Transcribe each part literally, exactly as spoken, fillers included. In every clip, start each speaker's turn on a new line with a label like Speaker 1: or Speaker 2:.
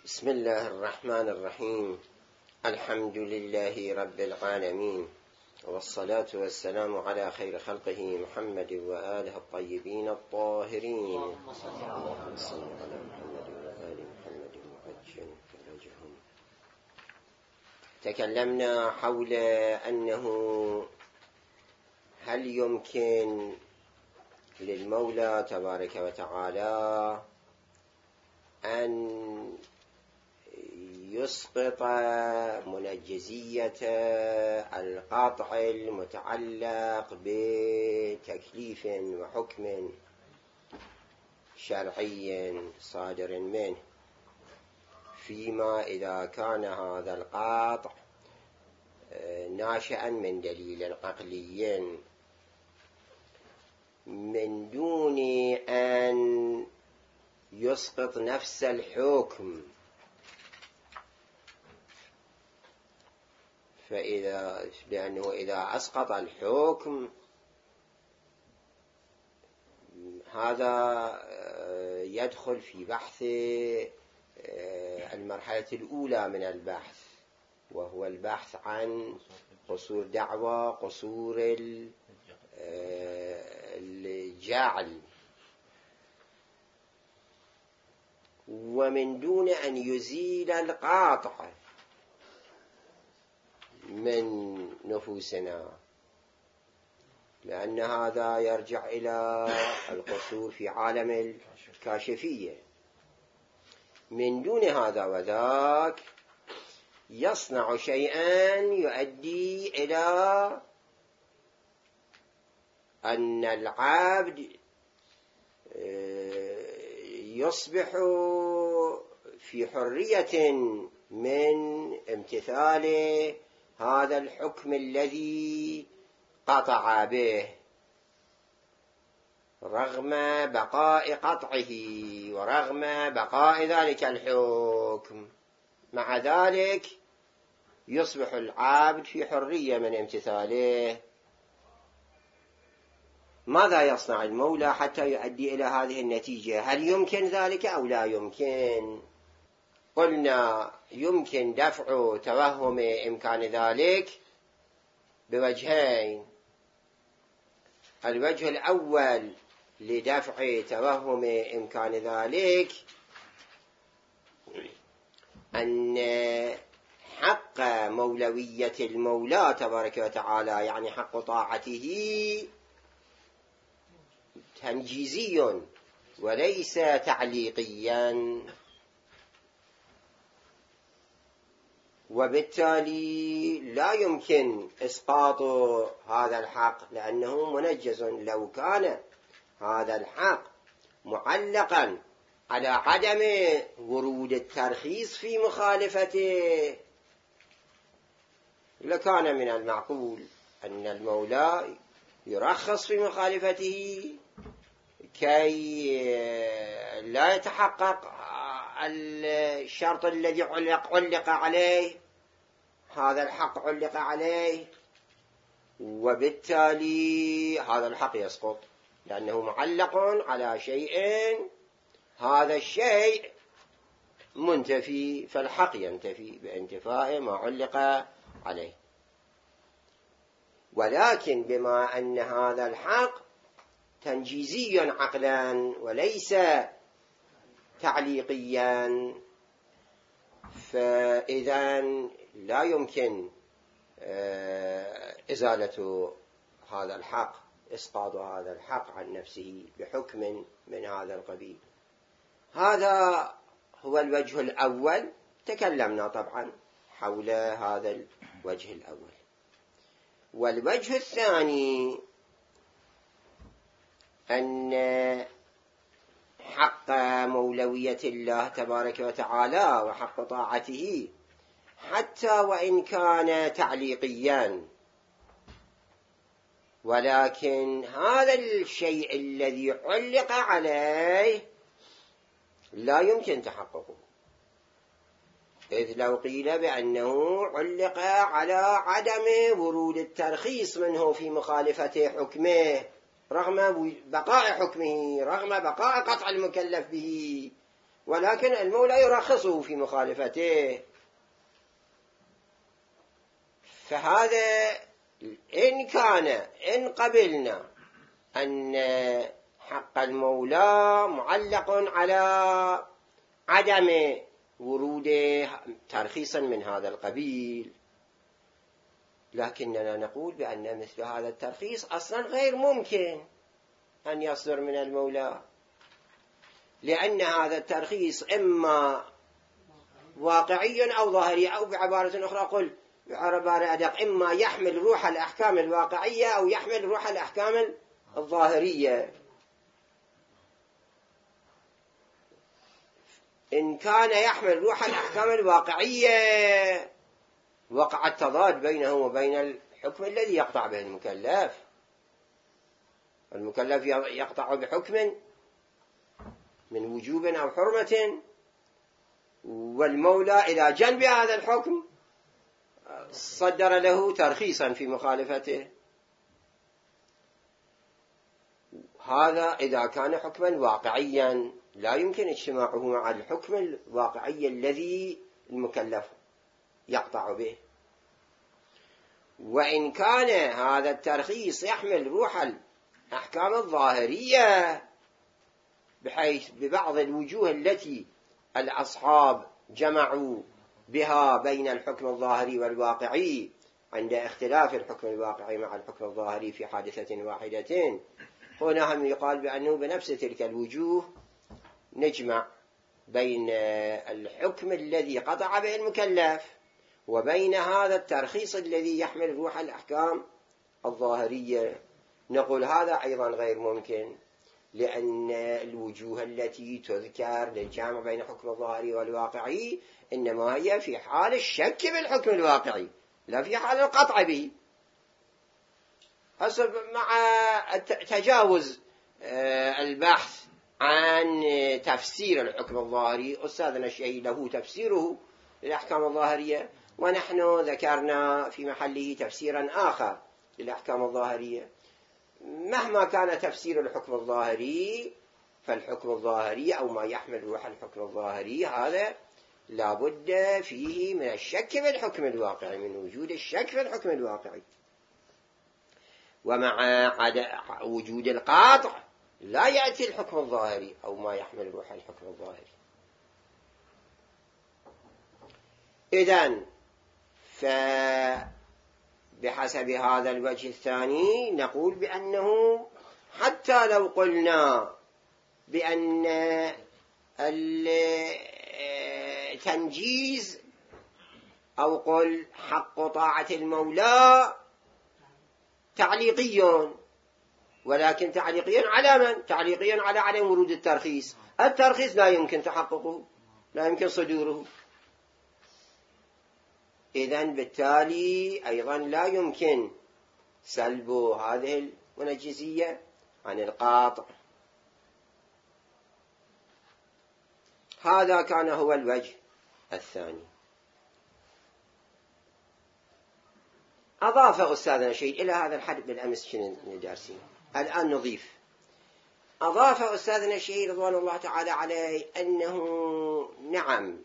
Speaker 1: بسم الله الرحمن الرحيم. الحمد لله رب العالمين، والصلاة والسلام على خير خلقه محمد وآله الطيبين الطاهرين. اللهم صل على محمد وآل محمد وعجل فرجهم. تكلمنا حول أنه هل يمكن للمولى تبارك وتعالى أن يسقط منجزية القطع المتعلق بتكليف وحكم شرعي صادر منه، فيما إذا كان هذا القطع ناشئا من دليل عقلي من دون أن يسقط نفس الحكم. فإذا لأنه إذا أسقط الحكم هذا يدخل في بحث المرحلة الأولى من البحث، وهو البحث عن قصور دعوى، قصور الجعل، ومن دون أن يزيل القاطع من نفوسنا، لأن هذا يرجع إلى القصور في عالم الكاشفية. من دون هذا وذاك يصنع شيئا يؤدي إلى أن العبد يصبح في حرية من امتثال هذا الحكم الذي قطع به، رغم بقاء قطعه ورغم بقاء ذلك الحكم. مع ذلك يصبح العبد في حرية من امتثاله. ماذا يصنع المولى حتى يؤدي إلى هذه النتيجة؟ هل يمكن ذلك أو لا يمكن؟ قلنا يمكن دفع توهم إمكان ذلك بوجهين. الوجه الأول لدفع توهم إمكان ذلك أن حق مولوية المولى تبارك وتعالى، يعني حق طاعته، تنجيزي وليس تعليقيا، وبالتالي لا يمكن إسقاط هذا الحق لأنه منجز. لو كان هذا الحق معلقا على عدم ورود الترخيص في مخالفته لكان من المعقول أن المولى يرخص في مخالفته كي لا يتحقق الشرط الذي علق, علق عليه، هذا الحق علق عليه، وبالتالي هذا الحق يسقط لأنه معلق على شيء، هذا الشيء منتفي، فالحق ينتفي بانتفاء ما علق عليه. ولكن بما أن هذا الحق تنجيزي عقلا وليس تعليقيا، فإذا لا يمكن إزالة هذا الحق، إسقاط هذا الحق عن نفسه بحكم من هذا القبيل. هذا هو الوجه الأول. تكلمنا طبعا حول هذا الوجه الأول. والوجه الثاني أن حق مولوية الله تبارك وتعالى وحق طاعته حتى وإن كان تعليقيا، ولكن هذا الشيء الذي علق عليه لا يمكن تحققه، إذ لو قيل بأنه علق على عدم ورود الترخيص منه في مخالفة حكمه رغم بقاء حكمه، رغم بقاء قطع المكلف به، ولكن المولى يرخصه في مخالفته. فهذا إن كان إن قبلنا أن حق المولى معلق على عدم ورود ترخيصا من هذا القبيل، لكننا نقول بأن مثل هذا الترخيص أصلا غير ممكن أن يصدر من المولى، لأن هذا الترخيص إما واقعي أو ظاهري، أو بعبارة أخرى قل بعبارة أدق، إما يحمل روح الأحكام الواقعية أو يحمل روح الأحكام الظاهرية. إن كان يحمل روح الأحكام الواقعية وقع التضاد بينه وبين الحكم الذي يقطع به المكلف. المكلف يقطع بحكم من وجوب أو حرمة، والمولى إلى جنب هذا الحكم صدر له ترخيصا في مخالفته. هذا إذا كان حكما واقعيا لا يمكن اجتماعه مع الحكم الواقعي الذي المكلف يقطع به. وإن كان هذا الترخيص يحمل روح الأحكام الظاهرية، بحيث ببعض الوجوه التي الأصحاب جمعوا بها بين الحكم الظاهري والواقعي عند اختلاف الحكم الواقعي مع الحكم الظاهري في حادثة واحدة، هنا هم يقال بأنه بنفس تلك الوجوه نجمع بين الحكم الذي قطع به المكلف وبين هذا الترخيص الذي يحمل روح الأحكام الظاهرية. نقول هذا أيضا غير ممكن، لأن الوجوه التي تذكر للجامع بين الحكم الظاهري والواقعي إنما هي في حال الشك بالحكم الواقعي لا في حال القطع به. حسب مع تجاوز البحث عن تفسير الحكم الظاهري، أستاذنا الشيخ له تفسيره للأحكام الظاهرية، ونحن ذكرنا في محله تفسيرا آخر للأحكام الظاهرية. مهما كان تفسير الحكم الظاهري، فالحكم الظاهري أو ما يحمل روح الحكم الظاهري هذا لابد فيه من الشك بالحكم الواقعي، من وجود الشك في الحكم الواقعي. ومع وجود القاطع لا يأتي الحكم الظاهري أو ما يحمل روح الحكم الظاهري. إذن فبحسب هذا الوجه الثاني نقول بأنه حتى لو قلنا بأن التنجيز أو قل حق طاعة المولى تعليقي، ولكن تعليقيا على من؟ تعليقيا على عدم ورود الترخيص. الترخيص لا يمكن تحققه، لا يمكن صدوره، إذن بالتالي أيضا لا يمكن سلب هذه المنجزية عن القاطع. هذا كان هو الوجه الثاني. أضاف أستاذنا شيء إلى هذا الحد بالأمس كنا ندرسين، الآن نضيف. أضاف أستاذنا شيء رضوان الله تعالى عليه أنه نعم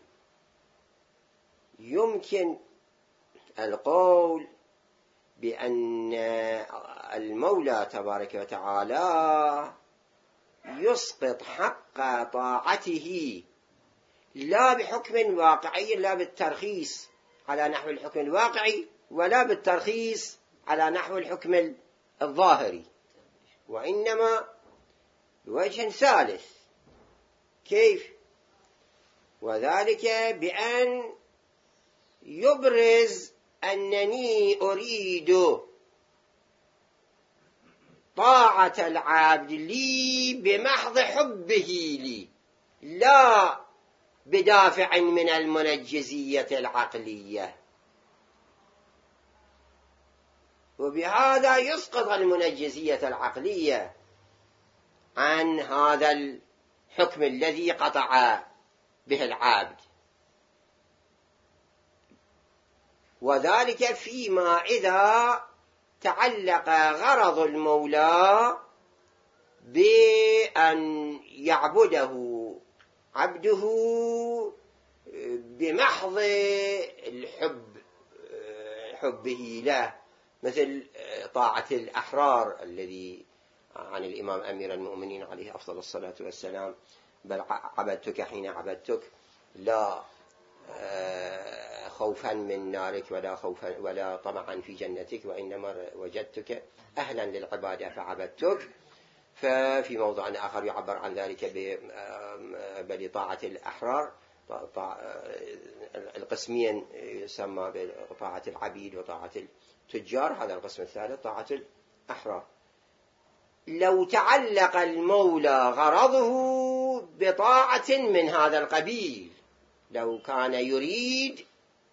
Speaker 1: يمكن القول بأن المولى تبارك وتعالى يسقط حق طاعته لا بحكم واقعي، لا بالترخيص على نحو الحكم الواقعي ولا بالترخيص على نحو الحكم الظاهري، وإنما بوجه ثالث. كيف؟ وذلك بأن يبرز أنني أريد طاعة العبد لي بمحض حبه لي، لا بدافع من المنجزية العقلية، وبهذا يسقط المنجزية العقلية عن هذا الحكم الذي قطع به العبد. وذلك فيما إذا تعلق غرض المولى بأن يعبده عبده بمحض الحب حبه له، مثل طاعة الأحرار الذي عن الإمام أمير المؤمنين عليه أفضل الصلاة والسلام: بل عبدتك حين عبدتك لا خوفا من نارك ولا خوفا ولا طمعا في جنتك، وإنما وجدتك أهلا للعبادة فعبدتك. ففي موضع آخر يعبر عن ذلك بل طاعة الأحرار، القسمين يسمى بطاعة العبيد وطاعة التجار، هذا القسم الثالث طاعة الأحرار. لو تعلق المولى غرضه بطاعة من هذا القبيل، لو كان يريد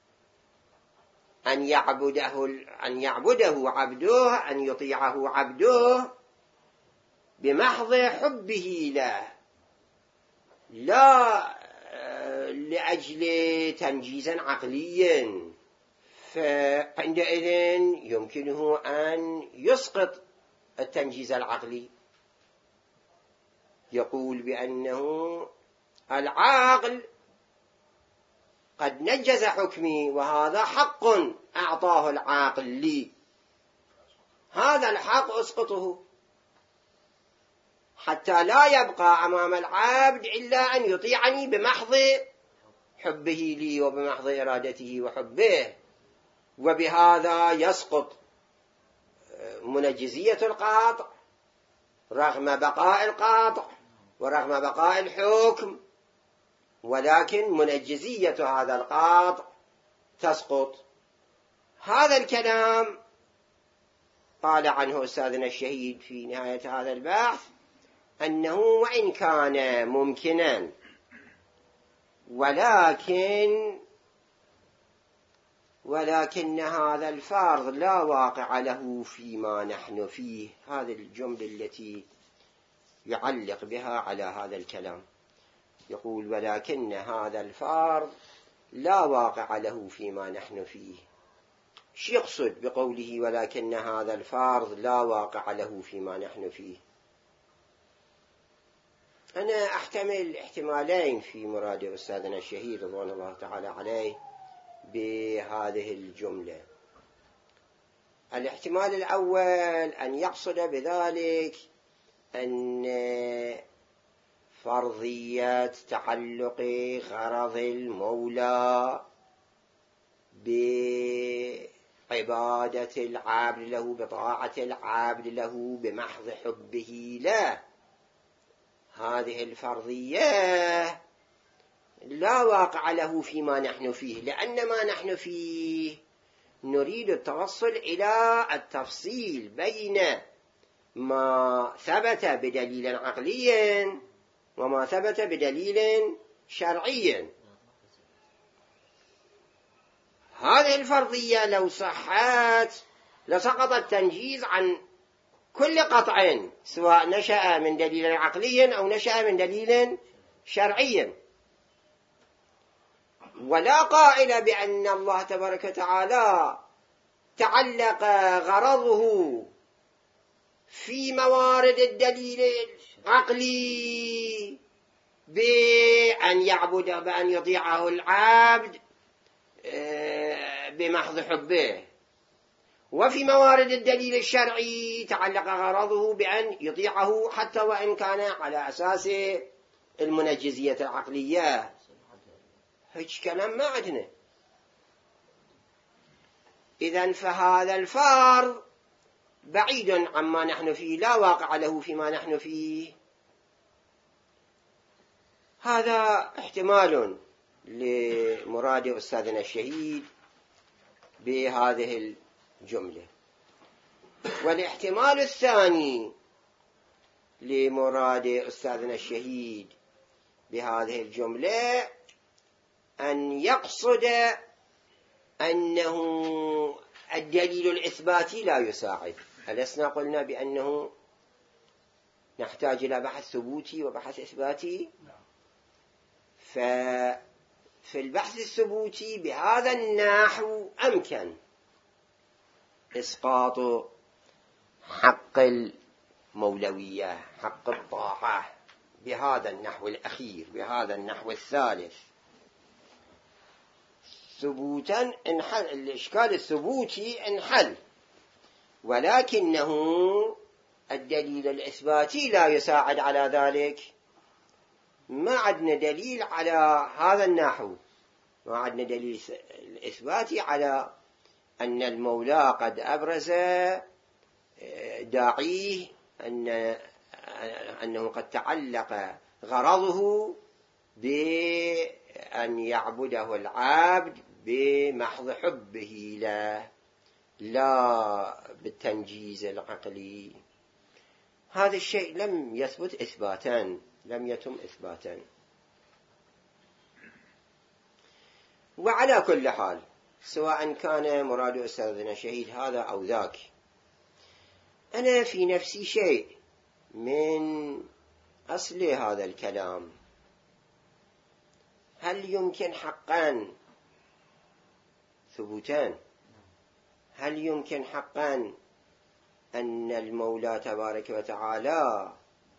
Speaker 1: أن يعبده أن يعبده عبده، أن يطيعه عبده بمحض حبه له، لا لأجل تنجيز عقلي، فعندئذ يمكنه أن يسقط التنجيز العقلي، يقول بأنه العقل قد نجز حكمي وهذا حق أعطاه العاقل لي، هذا الحق أسقطه حتى لا يبقى أمام العبد إلا أن يطيعني بمحض حبه لي وبمحض إرادته وحبه، وبهذا يسقط منجزية القاطع رغم بقاء القاطع ورغم بقاء الحكم، ولكن منجزية هذا القاطع تسقط. هذا الكلام قال عنه أستاذنا الشهيد في نهاية هذا البحث أنه وإن كان ممكنا ولكن ولكن هذا الفرض لا واقع له فيما نحن فيه. هذه الجملة التي يعلق بها على هذا الكلام، يقول ولكن هذا الفرض لا واقع له فيما نحن فيه. شو يقصد بقوله ولكن هذا الفرض لا واقع له فيما نحن فيه؟ أنا أحتمل احتمالين في مراد أستاذنا الشهيد رضوان الله تعالى عليه بهذه الجملة. الاحتمال الأول أن يقصد بذلك أن فرضية تعلق غرض المولى بعبادة العبد له، بطاعة العبد له بمحض حبه له، هذه الفرضية لا واقع له فيما نحن فيه، لأن ما نحن فيه نريد التوصل إلى التفصيل بين ما ثبت بدليل عقلي وما ثبت بدليل شرعي. هذه الفرضية لو صحت لسقط التنجيز عن كل قطع، سواء نشأ من دليل عقلي أو نشأ من دليل شرعي. ولا قائل بأن الله تبارك وتعالى تعلق غرضه في موارد الدليل العقلي بأن يعبد بأن يطيعه العبد بمحض حبه، وفي موارد الدليل الشرعي تعلق غرضه بأن يطيعه حتى وإن كان على أساس المنجزية العقلية. هيك كلام ما عندنا. إذن فهذا الفرض بعيد عما نحن فيه، لا واقع له فيما نحن فيه. هذا احتمال لمراد أستاذنا الشهيد بهذه الجملة. والاحتمال الثاني لمراد أستاذنا الشهيد بهذه الجملة أن يقصد أنه الدليل الإثباتي لا يساعد. ألسنا قلنا بأنه نحتاج إلى بحث ثبوتي وبحث إثباتي؟ ففي البحث الثبوتي بهذا النحو أمكن إسقاط حق المولوية، حق الطاعة، بهذا النحو الأخير، بهذا النحو الثالث، ثبوتا انحل، الإشكال الثبوتي انحل، ولكنه الدليل الإثباتي لا يساعد على ذلك. ما عندنا دليل على هذا النحو، ما عندنا دليل الإثباتي على أن المولى قد أبرز داعيه أن أنه قد تعلق غرضه بأن يعبده العبد بمحض حبه له، لا بالتنجيز العقلي. هذا الشيء لم يثبت إثباتا، لم يتم إثباتا. وعلى كل حال، سواء كان مراد أستاذنا شهيد هذا أو ذاك، أنا في نفسي شيء من أصل هذا الكلام. هل يمكن حقا ثبوتان؟ هل يمكن حقا أن المولى تبارك وتعالى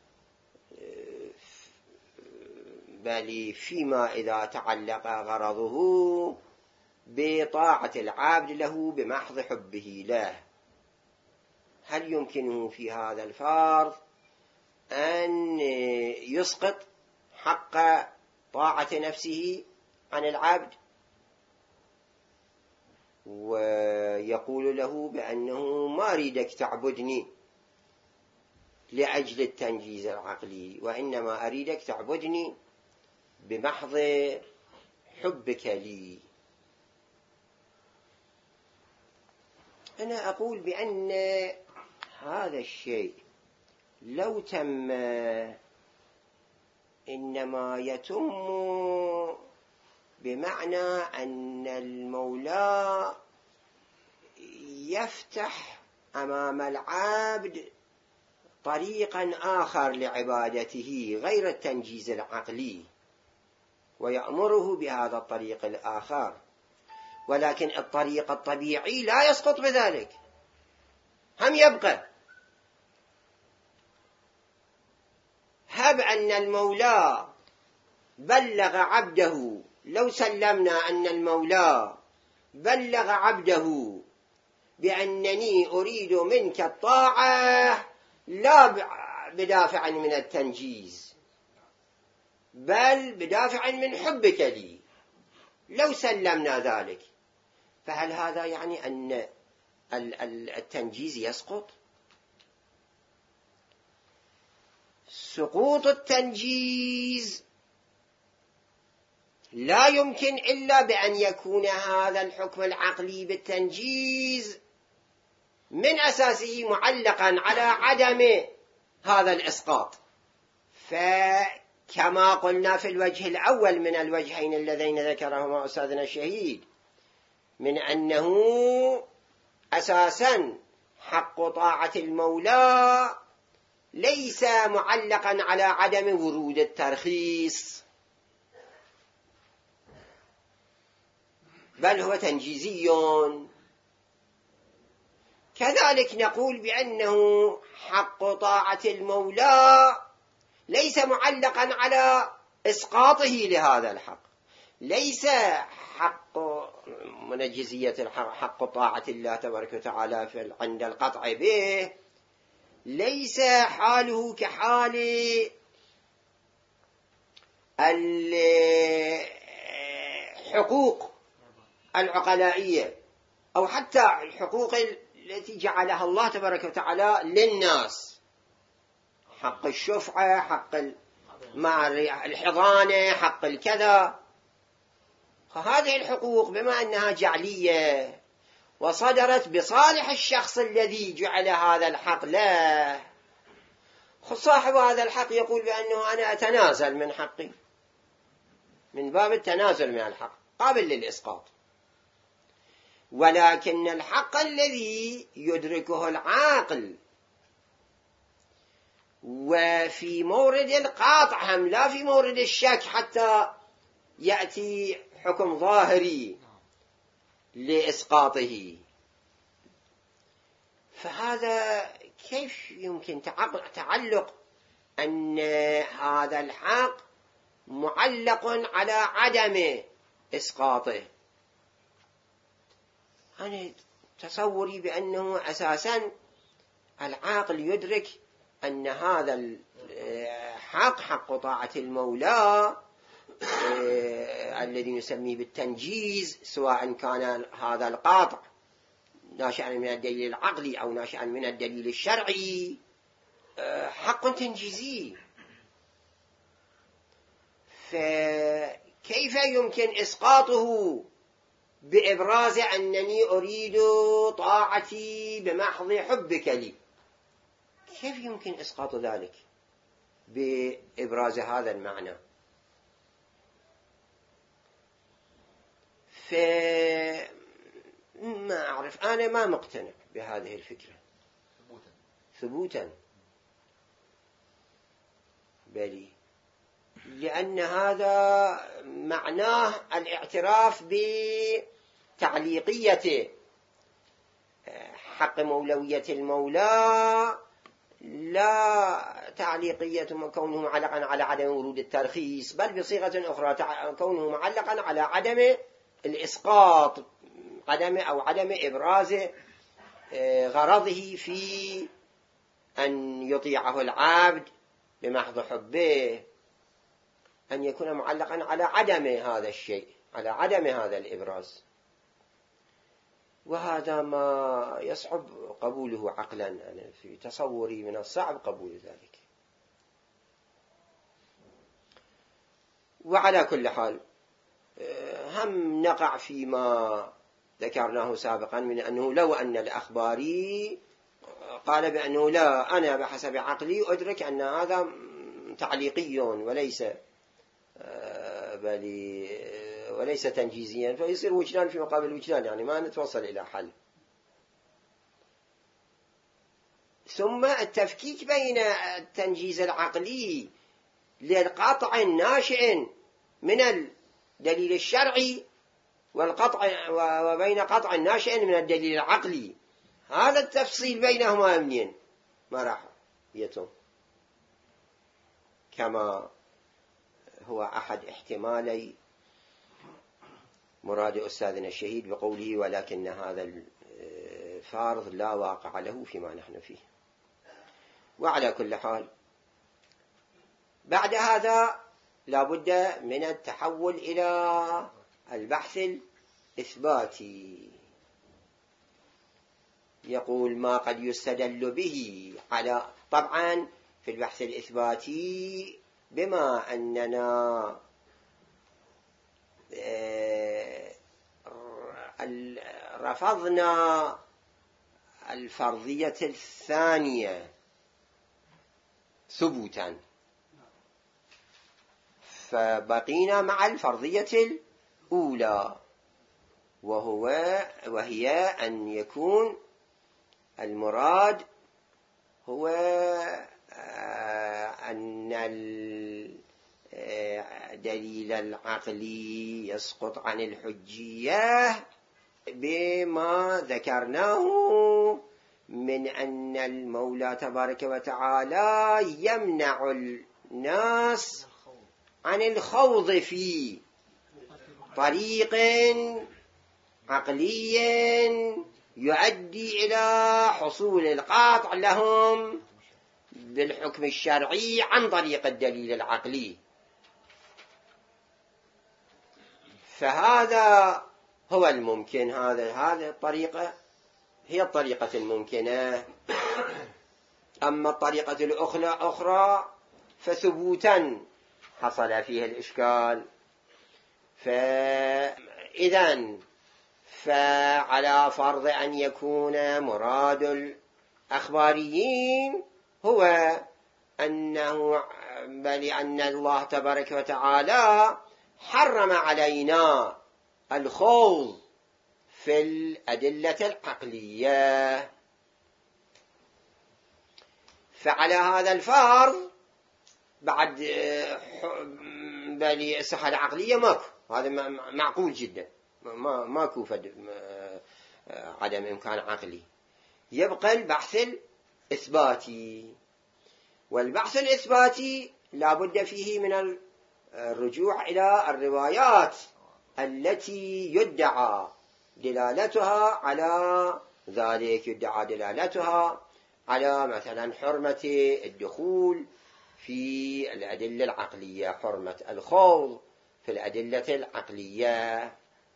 Speaker 1: بل فيما إذا تعلق غرضه بطاعة العبد له بمحض حبه له، هل يمكنه في هذا الفرض أن يسقط حق طاعة نفسه عن العبد ويقول له بأنه ما أريدك تعبدني لأجل التنجيز العقلي، وإنما أريدك تعبدني بمحض حبك لي؟ أنا أقول بأن هذا الشيء لو تم إنما يتم بمعنى أن المولى يفتح أمام العبد طريقا آخر لعبادته غير التنجيز العقلي، ويأمره بهذا الطريق الآخر، ولكن الطريق الطبيعي لا يسقط بذلك، هم يبقى. هب أن المولى بلغ عبده، لو سلمنا أن المولى بلغ عبده بأنني أريد منك الطاعة لا بدافع من التنجيز بل بدافع من حبك لي، لو سلمنا ذلك، فهل هذا يعني أن التنجيز يسقط؟ سقوط التنجيز لا يمكن إلا بأن يكون هذا الحكم العقلي بالتنجيز من أساسه معلقا على عدم هذا الإسقاط. فكما قلنا في الوجه الأول من الوجهين اللذين ذكرهما أستاذنا الشهيد، من أنه أساسا حق طاعة المولى ليس معلقا على عدم ورود الترخيص، بل هو تنجيزي. كذلك نقول بأنه حق طاعة المولى ليس معلقا على إسقاطه لهذا الحق، ليس حق منجزية الحق، حق طاعة الله تبارك وتعالى عند القطع به ليس حاله كحال الحقوق العقلائية أو حتى الحقوق التي جعلها الله تبارك وتعالى للناس، حق الشفعة، حق الحضانة، حق الكذا. فهذه الحقوق بما أنها جعلية وصدرت بصالح الشخص الذي جعل هذا الحق له، صاحب هذا الحق يقول بأنه أنا أتنازل من حقي، من باب التنازل من الحق قابل للإسقاط. ولكن الحق الذي يدركه العاقل وفي مورد القاطع هم لا في مورد الشك حتى يأتي حكم ظاهري لإسقاطه، فهذا كيف يمكن تعلق أن هذا الحق معلق على عدم إسقاطه. أنا تصوري بأنه أساسا العاقل يدرك أن هذا الحق حق طاعة المولى الذي نسميه بالتنجيز، سواء كان هذا القاطع ناشئا من الدليل العقلي أو ناشئا من الدليل الشرعي، حق تنجيزي. فكيف يمكن إسقاطه بإبراز أنني أريد طاعتي بمحض حبك لي؟ كيف يمكن إسقاط ذلك بإبراز هذا المعنى؟ فما أعرف، أنا ما مقتنع بهذه الفكرة ثبوتا، بلي لأن هذا معناه الاعتراف بتعليقية حق مولوية المولى، لا تعليقية كونه معلقا على عدم ورود الترخيص، بل بصيغة أخرى كونه معلقا على عدم الإسقاط، عدم أو عدم إبراز غرضه في أن يطيعه العبد بمحض حبه، أن يكون معلقا على عدم هذا الشيء، على عدم هذا الإبراز. وهذا ما يصعب قبوله عقلا، أنا في تصوري من الصعب قبول ذلك. وعلى كل حال هم نقع فيما ذكرناه سابقا من أنه لو أن الأخباري قال بأنه لا، أنا بحسب عقلي أدرك أن هذا تعليقي وليس بل وليس تنجيزيا، فيصير وجدان في مقابل وجدان، يعني ما نتوصل إلى حل. ثم التفكيك بين التنجيز العقلي للقطع الناشئ من الدليل الشرعي والقطع وبين قطع الناشئ من الدليل العقلي، هذا التفصيل بينهما منين ما راح يتم، كما هو أحد احتمالي مراد أستاذنا الشهيد بقوله ولكن هذا الفارض لا واقع له فيما نحن فيه. وعلى كل حال بعد هذا لا بد من التحول إلى البحث الإثباتي. يقول ما قد يستدل به على، طبعا في البحث الإثباتي بما أننا رفضنا الفرضية الثانية ثبوتا، فبقينا مع الفرضية الأولى، وهو وهي أن يكون المراد هو أن الدليل العقلي يسقط عن الحجية بما ذكرناه من أن المولى تبارك وتعالى يمنع الناس عن الخوض في طريق عقلي يؤدي إلى حصول القاطع لهم بالحكم الشرعي عن طريق الدليل العقلي. فهذا هو الممكن، هذا هذه الطريقة هي الطريقة الممكنة. أما الطريقة الأخرى أخرى فثبوتا حصل فيها الإشكال. فإذن فعلى فرض أن يكون مراد الأخباريين هو أنه بل أن الله تبارك وتعالى حرم علينا الخوض في الأدلة العقلية، فعلى هذا الفرض بعد بل الصحة العقلية ماكو، هذا معقول جدا، ما ماكو فد عدم إمكان عقلي، يبقى البحث الإثباتي. والبحث الإثباتي لا بد فيه من الرجوع إلى الروايات التي يدعى دلالتها على ذلك، يدعى دلالتها على مثلا حرمة الدخول في الأدلة العقلية، حرمة الخوض في الأدلة العقلية.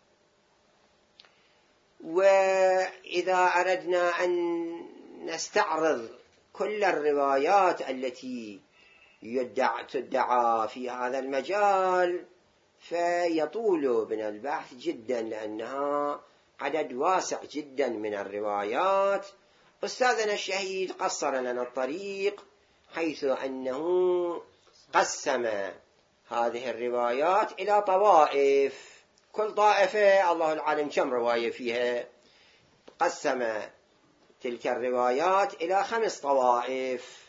Speaker 1: وإذا أردنا أن نستعرض كل الروايات التي يدعى تدعى في هذا المجال فيطول بنا البحث جدا، لأنها عدد واسع جدا من الروايات. أستاذنا الشهيد قصر لنا الطريق حيث أنه قسم هذه الروايات إلى طوائف، كل طائفة الله العالم كم رواية فيها، قسم تلك الروايات إلى خمس طوائف،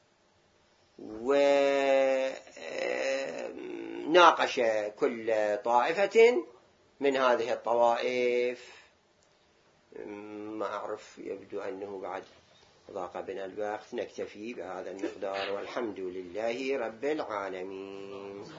Speaker 1: وناقش كل طائفة من هذه الطوائف. ما أعرف، يبدو أنه بعد ضاق بنا الوقت، نكتفي بهذا المقدار، والحمد لله رب العالمين.